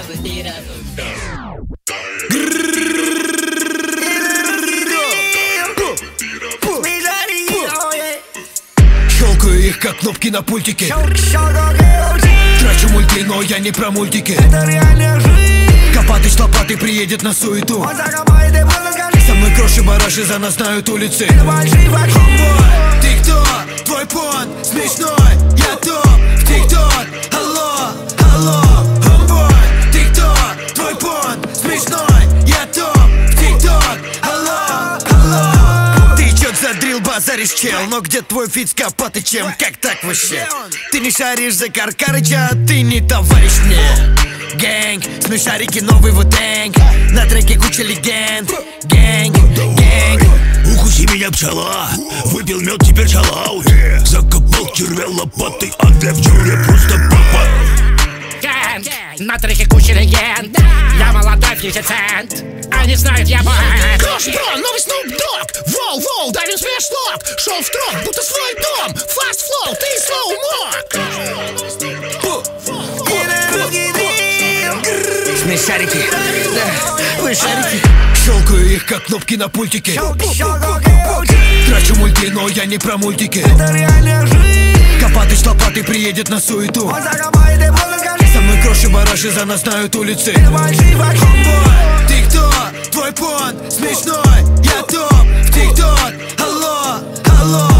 Щелкаю их, как кнопки на пультике. Трачу мульти, но я не про мультики. Копатыч лопатой приедет на суету. Со мной кроши-бараши, за нас знают улицы. Ты кто? Твой понт смешной. Я топ в ТикТок. Алло, алло, homeboy. Ты кто? Твой понт смешной. Я топ в ТикТок. Алло, алло. Ты чё задрил, базаришь, чел? Но где твой фит с Копатычем? Как так вообще? Ты не шаришь за Каркарыча, ты не товарищ мне. Гэнг, смешарики, новый вутэнг. На треке куча легенд. Гэнг, гэнг. Укуси меня пчела, выпил мед, теперь чалау. Закопал червя лопатой, а для пчел я просто папа. Гэнг, на треке куча легенд. Я молодой 50 Cent, они знают, я бэнд. Крош, бро, новый Snoop Dogg. Воу-воу, давим смеш-лог. Шел в строк, будто свой дом. Fast flow, ты slow-mo. Смешарики, да, вы шарики. Щелкаю их, как кнопки на пультике. Трачу мульти, но я не про мультики. Копатыч лопатой приедет на суету. Со мной кроши-бараши, за нас знают улицы. Ты кто? Твой понт смешной. Я топ в ТикТок. Алло, алло.